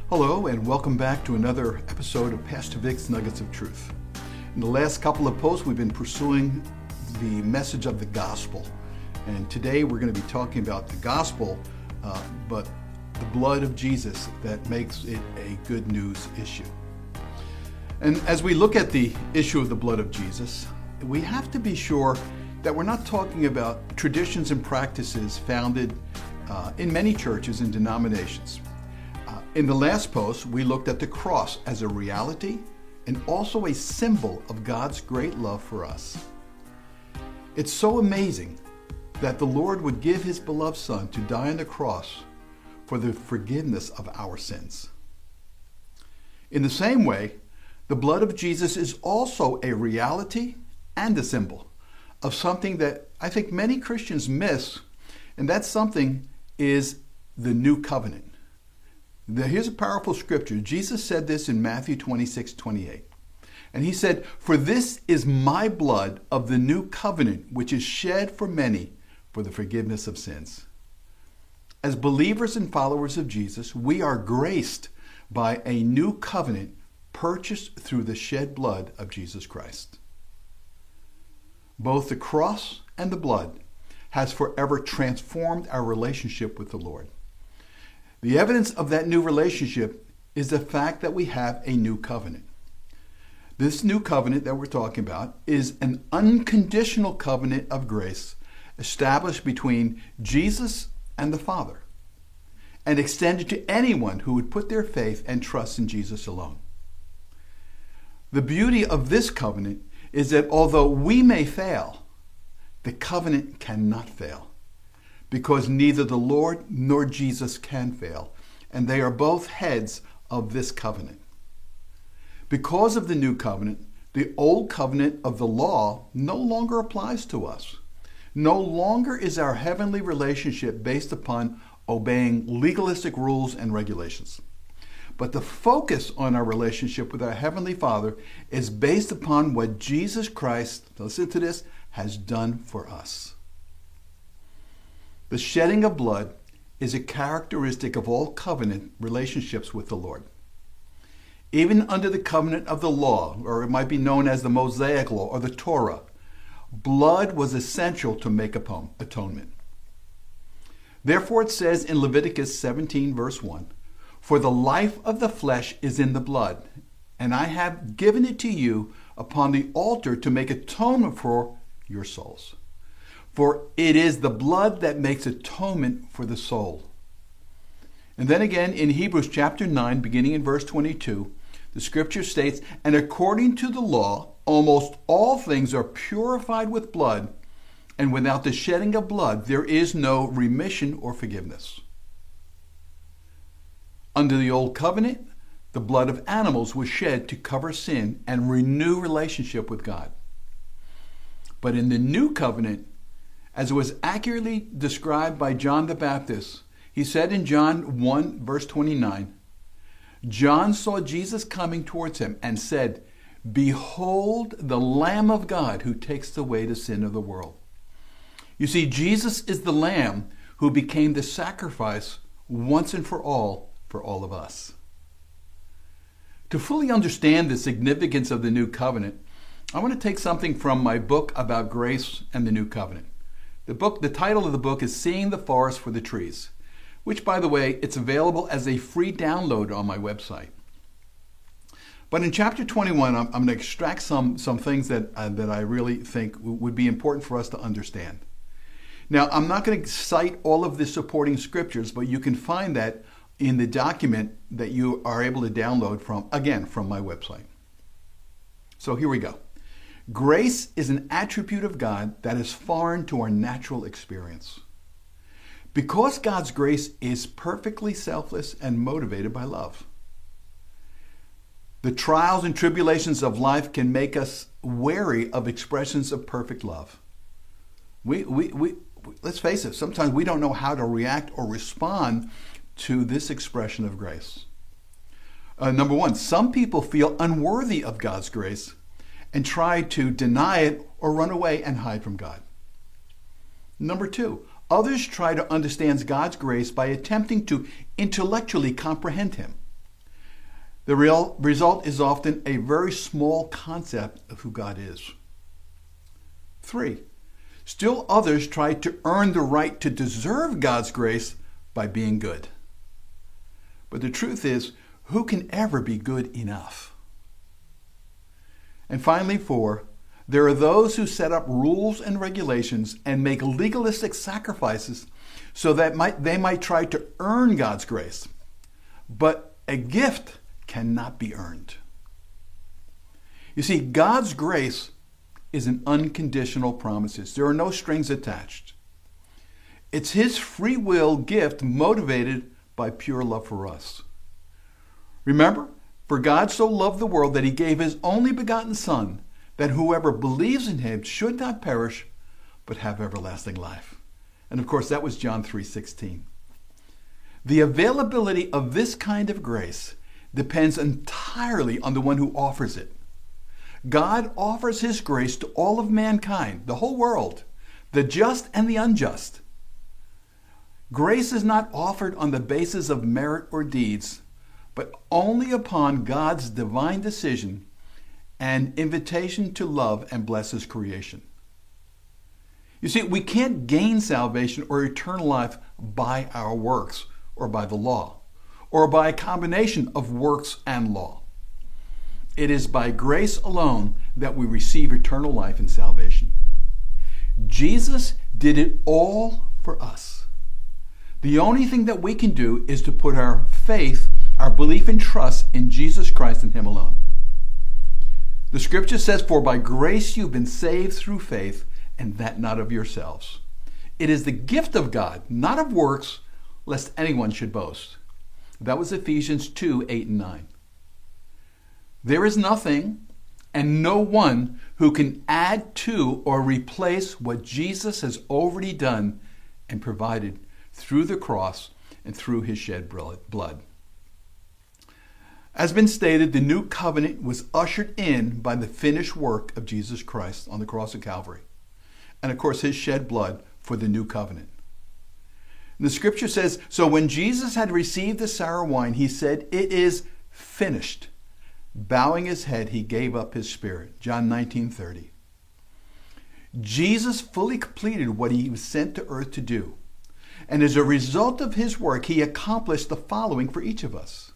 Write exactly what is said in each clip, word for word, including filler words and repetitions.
Hello, and welcome back to another episode of Pastor Vic's Nuggets of Truth. In the last couple of posts, we've been pursuing the message of the gospel. And today we're going to be talking about the gospel, uh, but the blood of Jesus that makes it a good news issue. And as we look at the issue of the blood of Jesus, we have to be sure that we're not talking about traditions and practices founded uh, in many churches and denominations. Uh, in the last post, we looked at the cross as a reality and also a symbol of God's great love for us. It's so amazing that the Lord would give his beloved Son to die on the cross for the forgiveness of our sins. In the same way, the blood of Jesus is also a reality and a symbol of something that I think many Christians miss, and that something is the new covenant. Now, here's a powerful scripture. Jesus said this in Matthew twenty-six twenty-eight. And he said, "For this is my blood of the new covenant, which is shed for many for the forgiveness of sins." As believers and followers of Jesus, we are graced by a new covenant purchased through the shed blood of Jesus Christ. Both the cross and the blood has forever transformed our relationship with the Lord. The evidence of that new relationship is the fact that we have a new covenant. This new covenant that we're talking about is an unconditional covenant of grace established between Jesus and the Father and extended to anyone who would put their faith and trust in Jesus alone. The beauty of this covenant is that although we may fail, the covenant cannot fail, because neither the Lord nor Jesus can fail, and they are both heads of this covenant. Because of the new covenant, the old covenant of the law no longer applies to us. No longer is our heavenly relationship based upon obeying legalistic rules and regulations. But the focus on our relationship with our Heavenly Father is based upon what Jesus Christ, listen to this, has done for us. The shedding of blood is a characteristic of all covenant relationships with the Lord. Even under the covenant of the law, or it might be known as the Mosaic Law or the Torah, blood was essential to make atonement. Therefore it says in Leviticus seventeen verse one, "For the life of the flesh is in the blood, and I have given it to you upon the altar to make atonement for your souls. For it is the blood that makes atonement for the soul." And then again in Hebrews chapter nine, beginning in verse twenty-two, the scripture states, "And according to the law, almost all things are purified with blood, and without the shedding of blood, there is no remission or forgiveness." Under the old covenant, the blood of animals was shed to cover sin and renew relationship with God. But in the new covenant, as it was accurately described by John the Baptist, he said in John one, verse twenty-nine, "John saw Jesus coming towards him and said, 'Behold the Lamb of God who takes away the sin of the world.'" You see, Jesus is the Lamb who became the sacrifice once and for all for all of us. To fully understand the significance of the new covenant, I want to take something from my book about grace and the new covenant. The book, the title of the book is Seeing the Forest for the Trees, which, by the way, it's available as a free download on my website. But in chapter twenty-one, I'm, I'm going to extract some, some things that, uh, that I really think w- would be important for us to understand. Now, I'm not going to cite all of the supporting scriptures, but you can find that in the document that you are able to download from, again, from my website. So here we go. Grace is an attribute of God that is foreign to our natural experience. Because God's grace is perfectly selfless and motivated by love. The trials and tribulations of life can make us wary of expressions of perfect love. We, we, we, let's face it, sometimes we don't know how to react or respond to this expression of grace. Uh, number one, some people feel unworthy of God's grace and try to deny it or run away and hide from God. Number two, others try to understand God's grace by attempting to intellectually comprehend Him. The real result is often a very small concept of who God is. Three, still others try to earn the right to deserve God's grace by being good. But the truth is, who can ever be good enough? And finally, four, there are those who set up rules and regulations and make legalistic sacrifices so that might, they might try to earn God's grace. But a gift cannot be earned. You see, God's grace is an unconditional promise. There are no strings attached. It's His free will gift motivated by pure love for us. Remember, for God so loved the world that He gave His only begotten Son, that whoever believes in Him should not perish, but have everlasting life. And of course, that was John three sixteen. The availability of this kind of grace depends entirely on the one who offers it. God offers His grace to all of mankind, the whole world, the just and the unjust. Grace is not offered on the basis of merit or deeds, but only upon God's divine decision and invitation to love and bless His creation. You see, we can't gain salvation or eternal life by our works or by the law, or by a combination of works and law. It is by grace alone that we receive eternal life and salvation. Jesus did it all for us. The only thing that we can do is to put our faith, our belief and trust in Jesus Christ and Him alone. The scripture says, "For by grace you've been saved through faith, and that not of yourselves. It is the gift of God, not of works, lest anyone should boast." That was Ephesians two, eight and nine. There is nothing and no one who can add to or replace what Jesus has already done and provided through the cross and through His shed blood. As been stated, the new covenant was ushered in by the finished work of Jesus Christ on the cross of Calvary. And of course, His shed blood for the new covenant. The scripture says, "So when Jesus had received the sour wine, He said, 'It is finished.' Bowing His head, He gave up His spirit." John nineteen thirty. Jesus fully completed what He was sent to earth to do. And as a result of His work, He accomplished the following for each of us.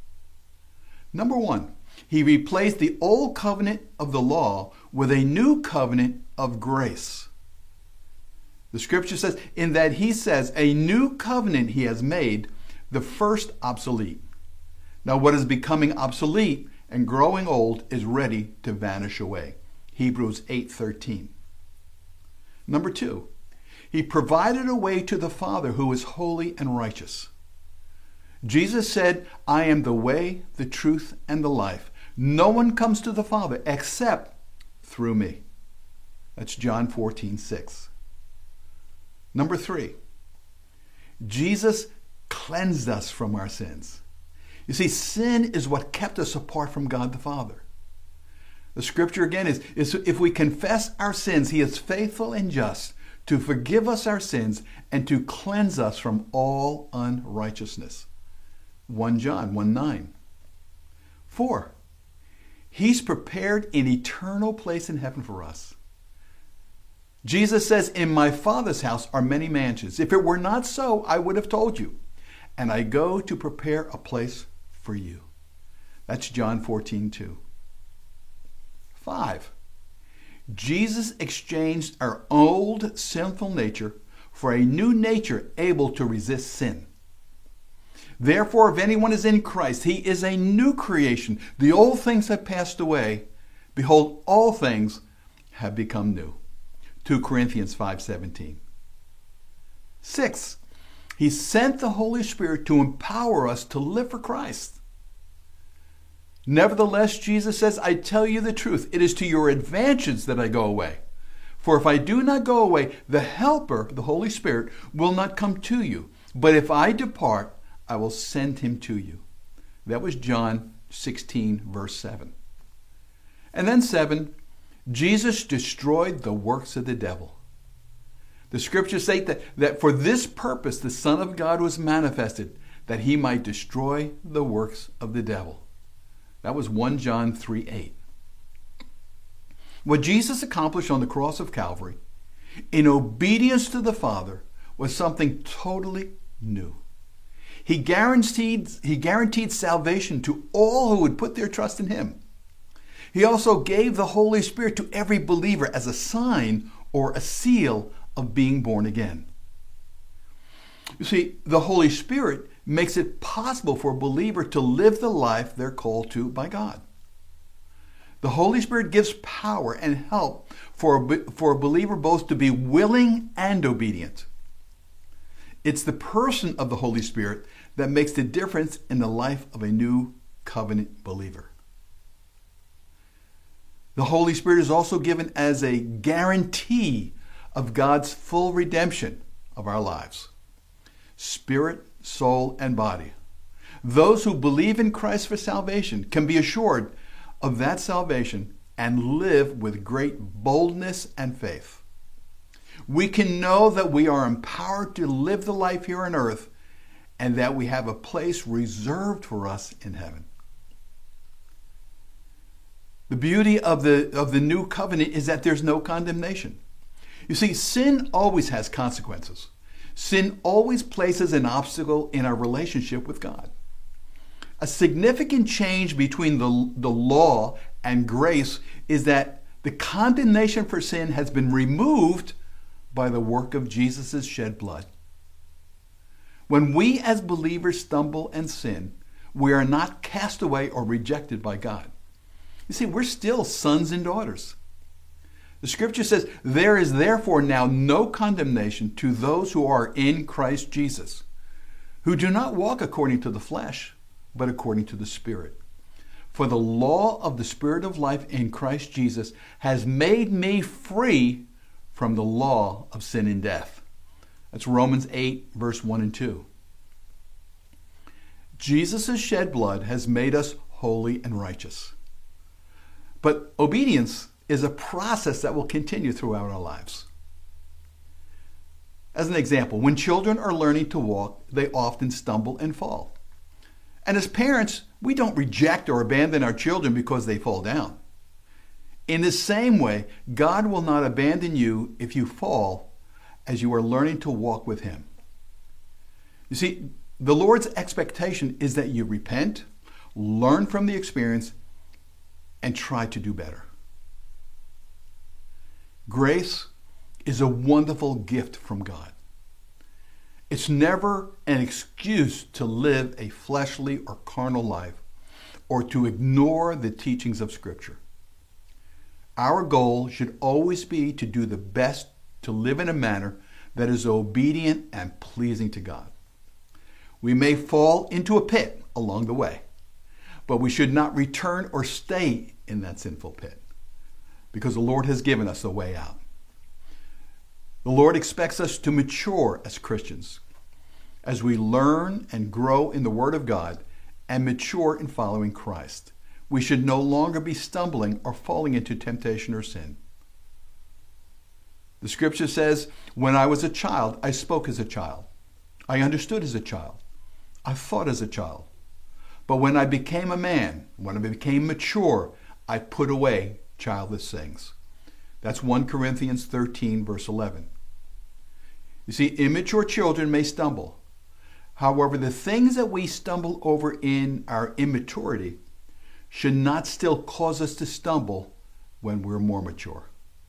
Number one, He replaced the old covenant of the law with a new covenant of grace. The scripture says, in that He says, "A new covenant He has made, the first obsolete." Now what is becoming obsolete and growing old is ready to vanish away. Hebrews eight thirteen. Number two, He provided a way to the Father who is holy and righteous. Jesus said, "I am the way, the truth, and the life. No one comes to the Father except through me." That's John fourteen six. Number three, Jesus cleansed us from our sins. You see, sin is what kept us apart from God the Father. The scripture again is, is if we confess our sins, He is faithful and just to forgive us our sins and to cleanse us from all unrighteousness. First John one nine. Four, He's prepared an eternal place in heaven for us. Jesus says, "In my Father's house are many mansions. If it were not so, I would have told you. And I go to prepare a place for you." That's John fourteen two. Five, Jesus exchanged our old sinful nature for a new nature able to resist sin. Therefore, if anyone is in Christ, he is a new creation. The old things have passed away. Behold, all things have become new. Second Corinthians five seventeen. Six, He sent the Holy Spirit to empower us to live for Christ. Nevertheless, Jesus says, "I tell you the truth, it is to your advantage that I go away. For if I do not go away, the Helper, the Holy Spirit, will not come to you. But if I depart, I will send Him to you." That was John sixteen, verse seven. And then seven, Jesus destroyed the works of the devil. The scriptures say that, that for this purpose the Son of God was manifested, that He might destroy the works of the devil. That was First John three eight. What Jesus accomplished on the cross of Calvary, in obedience to the Father, was something totally new. He guaranteed, he guaranteed salvation to all who would put their trust in him. He also gave the Holy Spirit to every believer as a sign or a seal of being born again. You see, the Holy Spirit makes it possible for a believer to live the life they're called to by God. The Holy Spirit gives power and help for a, for a believer both to be willing and obedient. It's the person of the Holy Spirit that makes the difference in the life of a new covenant believer. The Holy Spirit is also given as a guarantee of God's full redemption of our lives. Spirit, soul, and body. Those who believe in Christ for salvation can be assured of that salvation and live with great boldness and faith. We can know that we are empowered to live the life here on earth and that we have a place reserved for us in heaven. The beauty of the, of the new covenant is that there's no condemnation. You see, sin always has consequences. Sin always places an obstacle in our relationship with God. A significant change between the, the law and grace is that the condemnation for sin has been removed by the work of Jesus' shed blood. When we as believers stumble and sin, we are not cast away or rejected by God. You see, we're still sons and daughters. The scripture says, "There is therefore now no condemnation to those who are in Christ Jesus, who do not walk according to the flesh, but according to the Spirit. For the law of the Spirit of life in Christ Jesus has made me free from the law of sin and death." That's Romans eight, verse one and two. Jesus' shed blood has made us holy and righteous. But obedience is a process that will continue throughout our lives. As an example, when children are learning to walk, they often stumble and fall. And as parents, we don't reject or abandon our children because they fall down. In the same way, God will not abandon you if you fall as you are learning to walk with him. You see, the Lord's expectation is that you repent, learn from the experience, and try to do better. Grace is a wonderful gift from God. It's never an excuse to live a fleshly or carnal life or to ignore the teachings of Scripture. Our goal should always be to do the best to live in a manner that is obedient and pleasing to God. We may fall into a pit along the way, but we should not return or stay in that sinful pit, because the Lord has given us a way out. The Lord expects us to mature as Christians as we learn and grow in the Word of God and mature in following Christ. We should no longer be stumbling or falling into temptation or sin. The scripture says, "When I was a child, I spoke as a child. I understood as a child. I thought as a child. But when I became a man, when I became mature, I put away childish things." That's First Corinthians thirteen, verse eleven. You see, immature children may stumble. However, the things that we stumble over in our immaturity should not still cause us to stumble when we're more mature.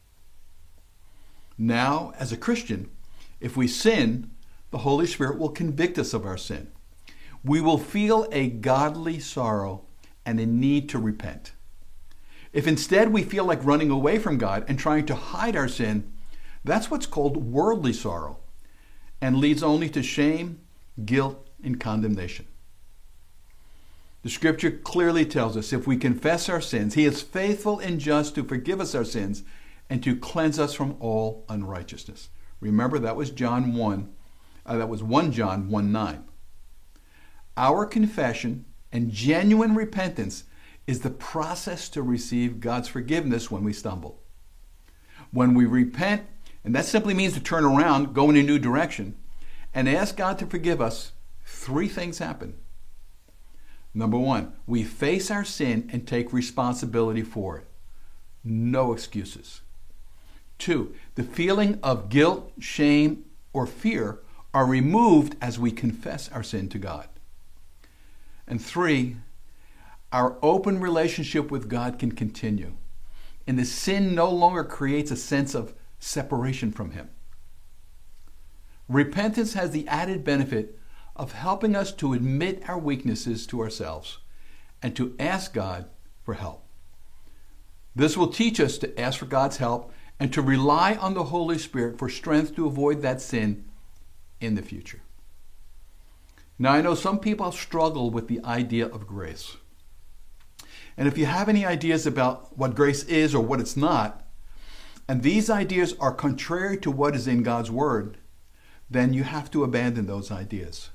Now, as a Christian, if we sin, the Holy Spirit will convict us of our sin. We will feel a godly sorrow and a need to repent. If instead we feel like running away from God and trying to hide our sin, that's what's called worldly sorrow and leads only to shame, guilt, and condemnation. The scripture clearly tells us if we confess our sins, he is faithful and just to forgive us our sins and to cleanse us from all unrighteousness. Remember, that was John one, uh, that was First John one nine. Our confession and genuine repentance is the process to receive God's forgiveness when we stumble. When we repent, and that simply means to turn around, go in a new direction, and ask God to forgive us, three things happen. Number one, we face our sin and take responsibility for it. No excuses. Two, the feeling of guilt, shame, or fear are removed as we confess our sin to God. And three, our open relationship with God can continue, and the sin no longer creates a sense of separation from Him. Repentance has the added benefit of helping us to admit our weaknesses to ourselves and to ask God for help. This will teach us to ask for God's help and to rely on the Holy Spirit for strength to avoid that sin in the future. Now, I know some people struggle with the idea of grace. And if you have any ideas about what grace is or what it's not, and these ideas are contrary to what is in God's Word, then you have to abandon those ideas.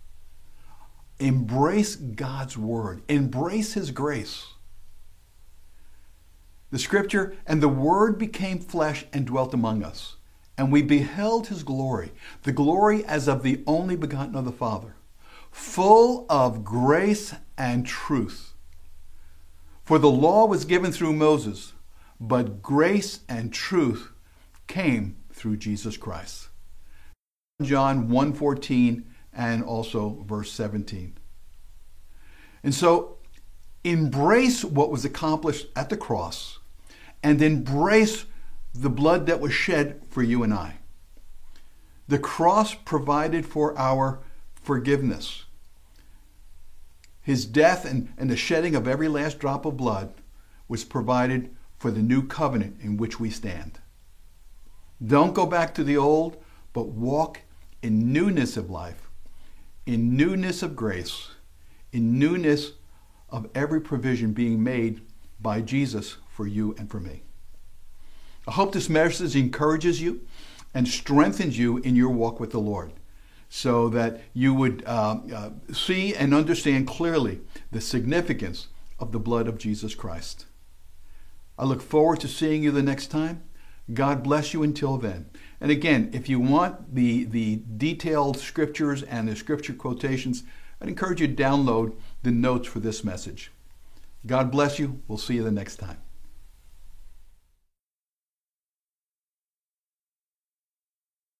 Embrace God's Word. Embrace His grace. The Scripture, and the Word became flesh and dwelt among us, and we beheld His glory, the glory as of the only begotten of the Father, full of grace and truth. For the law was given through Moses, but grace and truth came through Jesus Christ. John one fourteen and also verse seventeen. And so embrace what was accomplished at the cross and embrace the blood that was shed for you and I. The cross provided for our forgiveness. His death and, and the shedding of every last drop of blood was provided for the new covenant in which we stand. Don't go back to the old, but walk in newness of life, in newness of grace, in newness of every provision being made by Jesus for you and for me. I hope this message encourages you and strengthens you in your walk with the Lord, so that you would uh, uh, see and understand clearly the significance of the blood of Jesus Christ. I look forward to seeing you the next time. God bless you until then. And again, if you want the, the detailed scriptures and the scripture quotations, I'd encourage you to download the notes for this message. God bless you. We'll see you the next time.